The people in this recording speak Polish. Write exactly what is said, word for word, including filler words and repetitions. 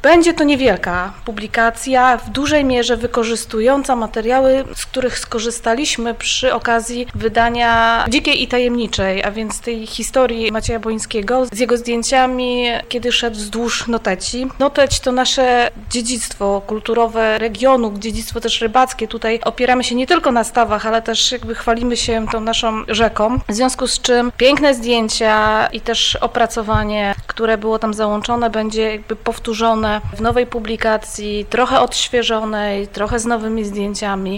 Będzie to niewielka publikacja, w dużej mierze wykorzystująca materiały, z których skorzystaliśmy przy okazji wydania Dzikiej i Tajemniczej, a więc tej historii Macieja Bońskiego z jego zdjęciami, kiedy szedł wzdłuż Noteci. Noteć to nasze dziedzictwo kulturowe regionu, dziedzictwo też rybackie. Tutaj opieramy się nie tylko na stawach, ale też jakby chwalimy się tą naszą rzeką. W związku z czym piękne zdjęcia i też opracowanie, które było tam załączone, będzie jakby powtórzone w nowej publikacji, trochę odświeżonej, trochę z nowymi zdjęciami.